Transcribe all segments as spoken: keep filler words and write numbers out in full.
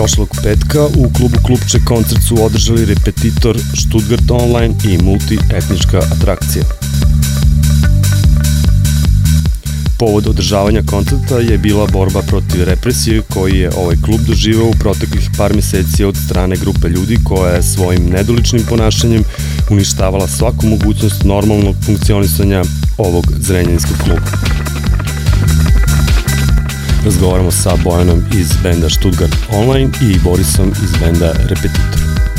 prošlog petka u klubu Klubče koncert su održali Repetitor, Stuttgart Online i Multietnička atrakcija. Povod održavanja koncerta je bila borba protiv represije koji je ovaj klub doživao u proteklih par meseci od strane grupe ljudi koja je svojim nedoličnim ponašanjem uništavala svaku mogućnost normalnog funkcionisanja ovog zrenjaninskog kluba. Razgovaramo sa Bojanom iz benda Stuttgart Online i Borisom iz benda Repetitor.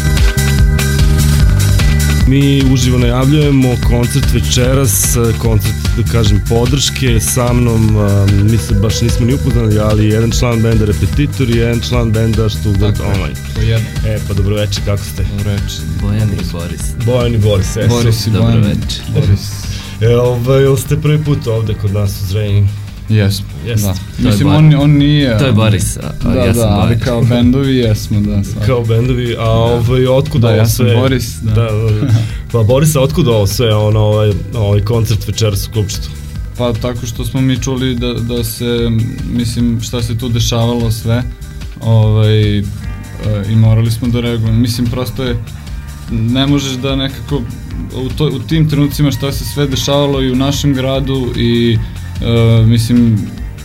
Mi uživo najavljujemo koncert večeras, koncert, da kažem, podrške sa mnom, mi se baš nismo ni upoznali, ali jedan član benda Repetitor i jedan član benda Stuttgart Tako Online. Po jedan. E, pa dobroveče, kako ste? Dobroveče. Bojan i Boris. Bojan i Boris, e. Boris i Bojan. Dobroveče. Boris. E, ovaj, ili ste prvi put ovde kod nas u Zrenjaninu? Jesmo, Jeste. da. Mislim, on, on nije... To je Boris, a, a da, ja sam da, Bojan. ali kao bendovi jesmo, da. Svaki. Kao bendovi, a ovaj, otkud Da, ovo ja sam sve? Boris, da. Da, da, da. Pa Borisa, otkud ovo sve, ono, ovaj, ovaj koncert večeras u Klubčetu? Pa tako što smo mi čuli da, da se, mislim, šta se tu dešavalo sve, ovaj, e, i morali smo da reagujemo. Mislim, prosto je, ne možeš da nekako, u, to, u tim trenucima šta se sve dešavalo i u našem gradu i, e, mislim,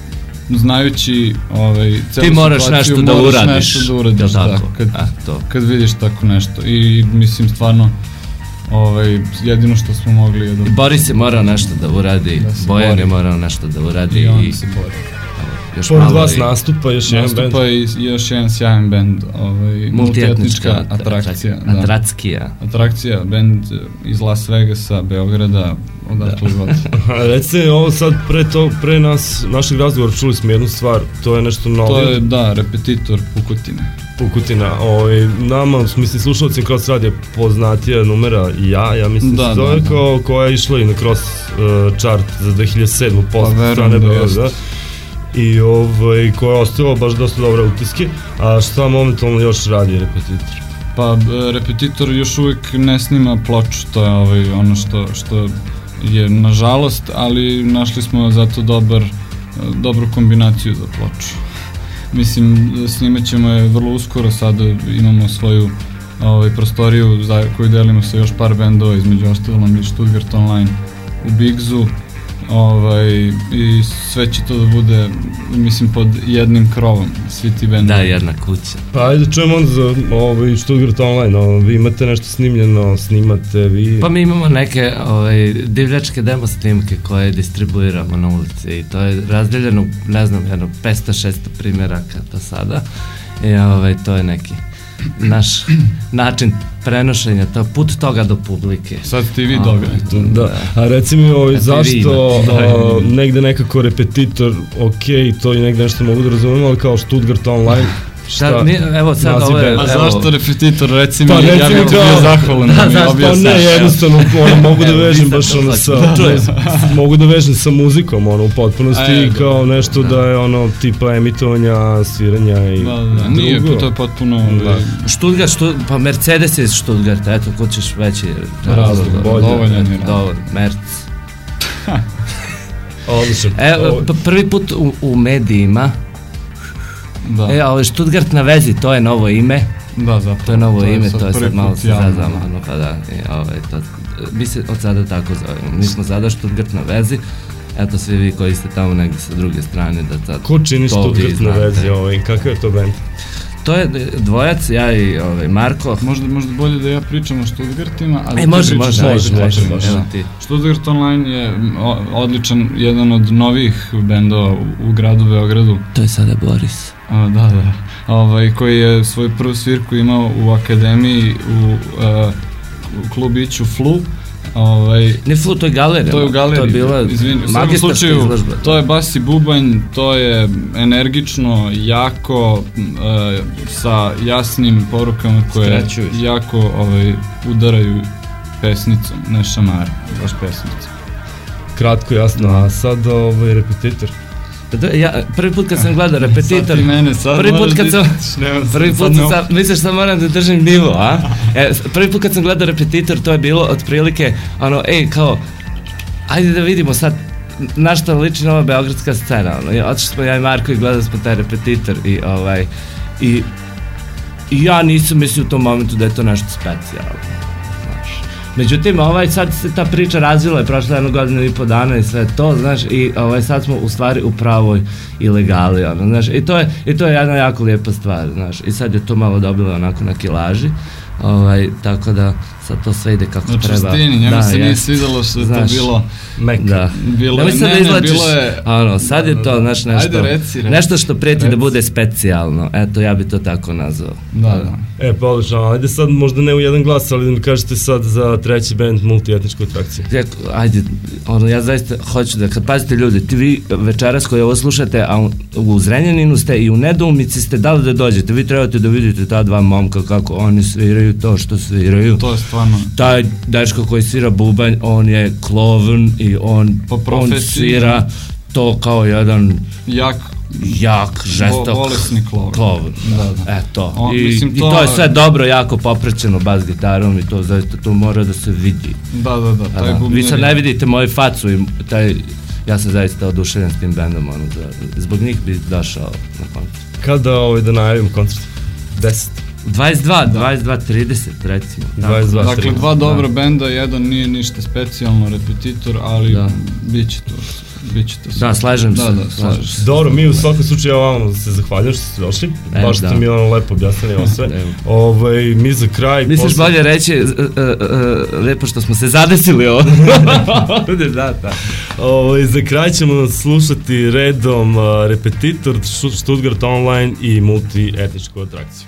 znajući ovaj, celu Ti moraš situaciju, nešto da moraš uradiš, nešto da uradiš, da, da, kad, a, to. kad vidiš tako nešto i mislim stvarno ovaj, jedino što smo mogli je da... I Boris je morao nešto da uradi, Da se Bojan bori. je morao nešto da uradi i on i se bori. još Pored malo vas i nastupa još jedan band. Nastupa i još jedan sjajan bend, ovaj, multietnička atrakcija. Da. Atrakcija. Atrakcija, bend iz Las Vegasa, Beograda, odakle god. A recite, ovo sad pre, to, pre nas, našeg razgovora čuli smo jednu stvar, to je nešto novo. To je, da, Repetitor Pukutine. Pukutina, ovaj, nama, mislim, slušalcima Cross Radio poznatija numera i ja, ja mislim Da, da se zove da, da. kao koja je išla i na Cross uh, chart za dve hiljade sedmu posto Pa, verujem strane da Beograda. jeste. I ovaj, koja je ostavila baš dosta dobre utiske, a šta momentalno još radi Repetitor? Pa, e, Repetitor još uvijek ne snima ploču, to je ovaj, ono što, što je nažalost, ali našli smo zato dobar, dobru kombinaciju za ploču. Mislim, snimat ćemo je vrlo uskoro, sad imamo svoju ovaj, prostoriju za, koju delimo sa još par bendova, između ostalom i Stuttgart Online u Bigzu, ovaj, i sve će to da bude, mislim, pod jednim krovom, svi ti bendovi. Da, jedna kuća. Pa ajde čujemo onda za ovaj, Stuttgart Online, o, vi imate nešto snimljeno, snimate vi... Pa mi imamo neke ovaj, divljačke demo snimke koje distribuiramo na ulici i to je razdeljeno, ne znam, jedno petsto šesto primjeraka do sada i ovaj, to je neki naš način prenošenja, to put toga do publike. Sad ti vi A, dogadite. Da, a reci mi ovaj, Kad vi zašto imate, a, negde nekako Repetitor, ok, to i negde nešto mogu da razumijem, ali kao Stuttgart Online, Šta, mi, evo sad naziv ovo je, benda? A evo, zašto Repetitor, reci mi, Pa, ja reci mi bih ti kao- bio zahvalan da, Da, mi znaš, pa Pa objasniš. ne, jednostavno, ono, mogu da Evo, vežem nisam baš to ono shvatio. sa, Čujem. mogu da vežem sa muzikom, ono, u potpunosti, A, je, i kao da, nešto da je ono, tipa emitovanja, sviranja i Da, da, nije, drugo. to je potpuno... Da. ovaj, Stuttgart, štu, pa Mercedes je iz Stuttgarta, eto, ko ćeš veći Razlog, bolje. dovoljan je eto, razlog. dovoljno, Merc. Odlično. Evo, Ovo- p- prvi put u, u medijima, Da, e, ovo je Stuttgart na vezi, to je novo ime, da, zapravo. to je novo ime, sad to je prvi sad malo put se javno. zazama, ono, pa da, i, ovaj, to, mi se od sada tako zovemo, mi smo sada Stuttgart na vezi, eto svi vi koji ste tamo negdje sa druge strane, da sad Ko čini to vi Stuttgart na znate. vezi, ovaj, kakav je to band? To je dvojac, ja i ovaj, Marko. Možda, možda bolje da ja pričam o Stuttgartima, ali E, ti može, pričaš može, o može, Stuttgartima, može, da. evo ti. Stuttgart Online je o, odličan, jedan od novih bendova u, u gradu Beogradu. To je sada Boris. A, da, da. Ovaj, koji je svoju prvu svirku imao u akademiji u, uh, u klubiću Flu. Ovaj, Ne Flu, to je galerija. to je u galeriji, To je bila izvini, u svakom magistarska slučaju, izložba. to je bas i bubanj, to je energično, jako, uh, sa jasnim porukama koje Skraćujuće. jako ovaj, udaraju pesnicom, ne šamare, baš pesnicom. Kratko, jasno, a sad ovaj, Repetitor. Da, ja, prvi put kad sam gledao Repetitor, Sad ti mene, sad prvi put moraš kad da sam, ističeš, nema- prvi sad put ne sam, misliš da moram da držim nivo, a? E, prvi put kad sam gledao Repetitor, to je bilo otprilike, ono, ej, kao, ajde da vidimo sad, na što liči nova beogradska scena, ono, i otišli smo ja i Marko i gledali smo taj Repetitor i, ovaj, i i ja nisam mislio u tom momentu da je to nešto specijalno. Međutim, ovaj, sad se ta priča razvila, je prošla jednu godinu i po dana i sve to, znaš, i ovaj, sad smo u stvari u pravoj ilegali, ono, znaš, i to je, i to je jedna jako lijepa stvar, znaš, i sad je to malo dobilo onako na kilaži, ovaj, tako da sad to sve ide kako znači, treba. Znači, stini, njemu da, se nije svidjelo što je to bilo mek. Da. Bilo je, ne, ne, ne, bilo je... Ono, sad je to, znaš, nešto, ajde, reci, reci, nešto što prijeti reci. Da bude specijalno, eto, ja bi to tako nazvao. Da, da. E, pa odlično, ajde sad možda ne u jedan glas, ali da mi kažete sad za treći band Multietničku atrakciju. Ajde, ono, ja zaista hoću da, kad pazite ljudi, ti vi večeras koji ovo slušate, a u Zrenjaninu ste i u nedoumici ste, da li da dođete, vi trebate da vidite ta dva momka kako oni sviraju to što sviraju. To je stvarno. Taj dečko koji svira bubanj, on je klovn i on, on svira to kao jedan jak jak, žestok bolesni klovn. klovn. Da, da. E to. O, I, mislim, I to... to je sve dobro, jako popraćeno bas gitarom i to zaista to mora da se vidi. Da, da, da. Taj da. Vi sad ne vidite moju facu i taj, ja sam zaista oduševljen s tim bandom, ono, da, zbog njih bi došao na koncert. Kada ovaj, da najavim koncert? deset dvadeset dva, dvadeset dva, trideset recimo. dvadeset dva, dakle, trideset dva dobra da. Benda, jedan nije ništa specijalno, Repetitor, ali da. bit će to. Biće to da, slažem se. Da, da, slažem se. Dobro, mi u svakom slučaju vam se zahvaljujem što ste došli. E, baš da. Ste mi ono lepo objasnili ovo sve. Ovaj, mi za kraj... Misliš posle... bolje reći, uh, uh, uh, lepo što smo se zadesili ovo. da, da. Ovaj, za kraj ćemo slušati redom uh, Repetitor, Stuttgart Online i Multietničku atrakciju.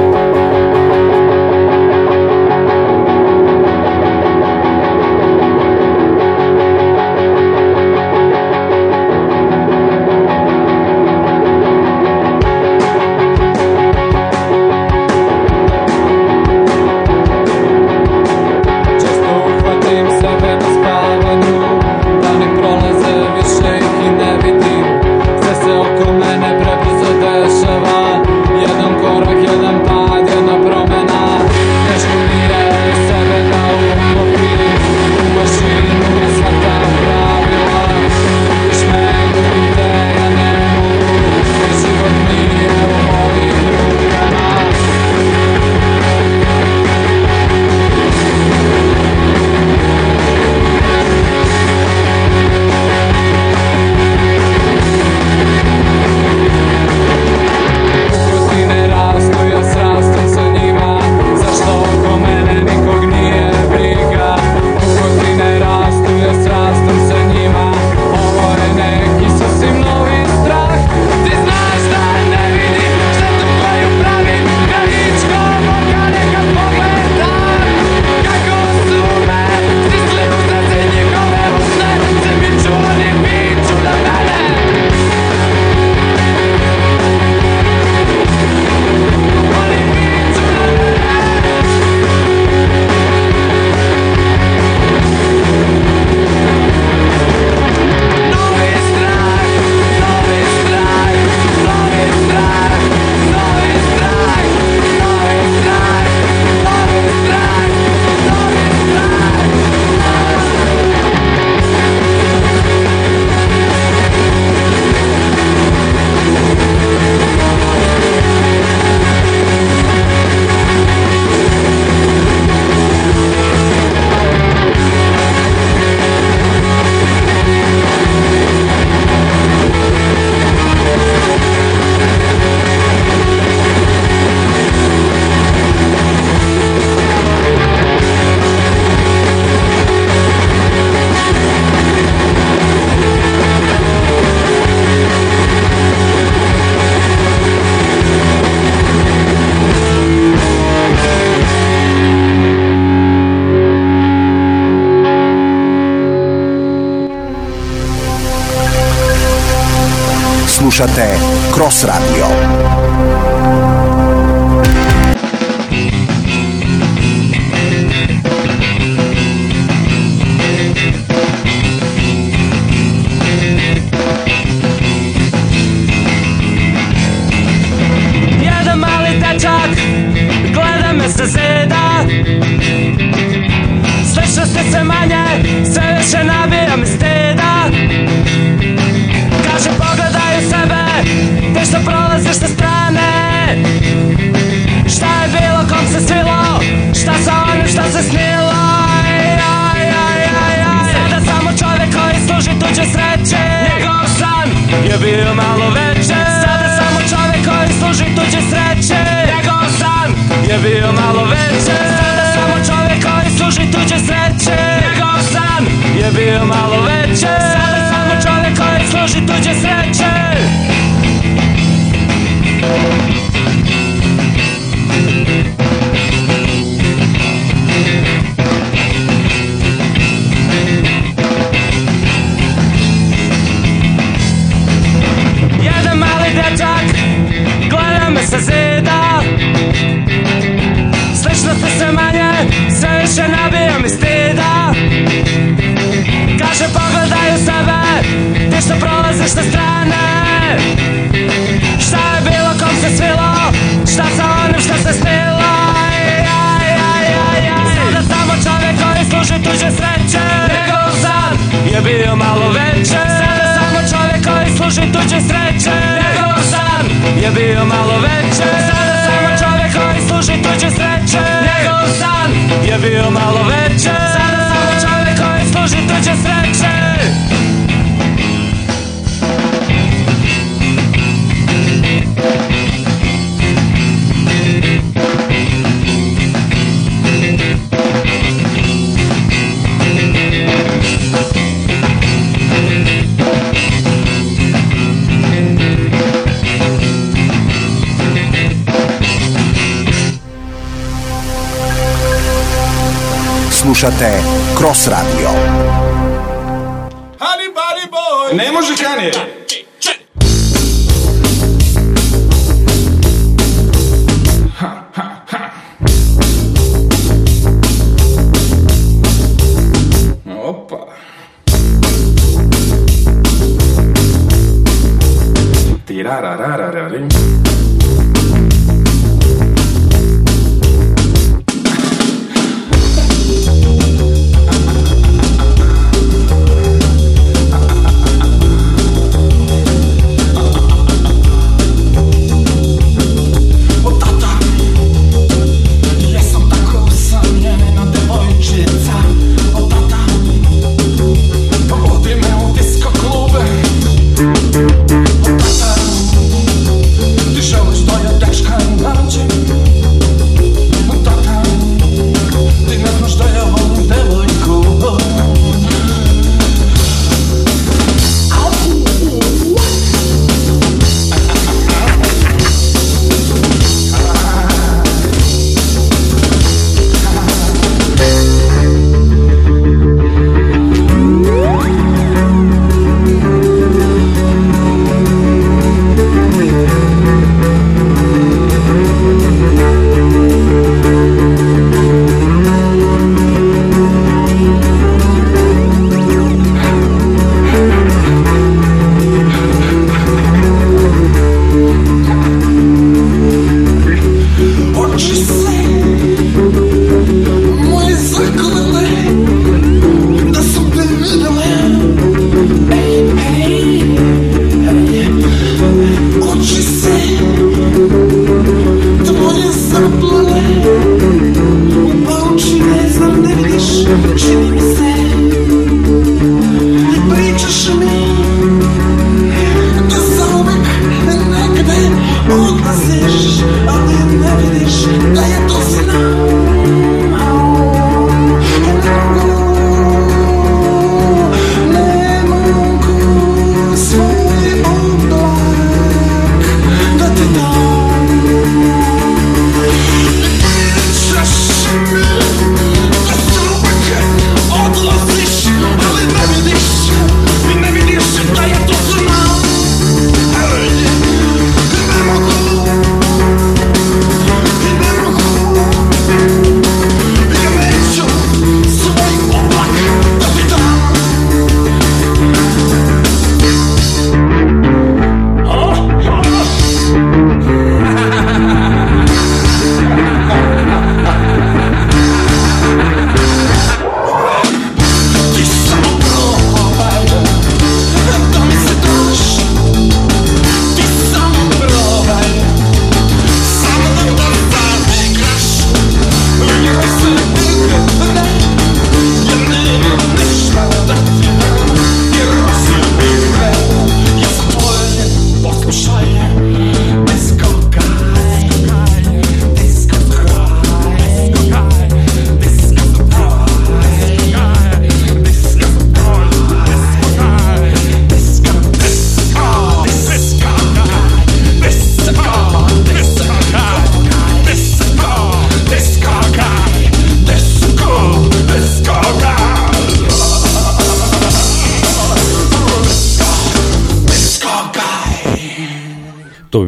Slušate Cross Radio. Jedan mali dečak gleda me sa zida, sve što ste sve manje, sve više nabija me stida. Kaže pogledaj u sebe, te što prolaziš sa strane. se snilo. Sada samo čovek koji služi tuđe sreće. Njegov san je bio malo veće. Sada samo čovek koji služi tuđe sreće. Njegov san je bio malo veće. Sada samo čovek koji služi tuđe sreće. Njegov san je bio malo veće. Sada samo čovek koji služi tuđe sreće. Jedan mali dečak gleda me sa zida. Slično te sve manje, sve više nabijam iz stida. Kaže pogledaj u sebe, ti što prolaziš na strane. Šta je bilo, kom se svilo, šta sa onim što se snilo. Sada samo čovek koji služi tuđe sreće. Njegov san je bio malo veće. Sada samo čovek koji služi tuđe sreće. Njegov san je bio malo veće. Sada samo čovek koji služi tuđe sreće. Njegov san je bio malo veće. Sada samo čovek koji služi tuđe sreće. Slušate Cross Radio. Honey Bunny Boy. Ne može Kanye. Opa. Tirararararim.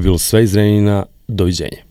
bilo sve iz Renjanina, doviđenja.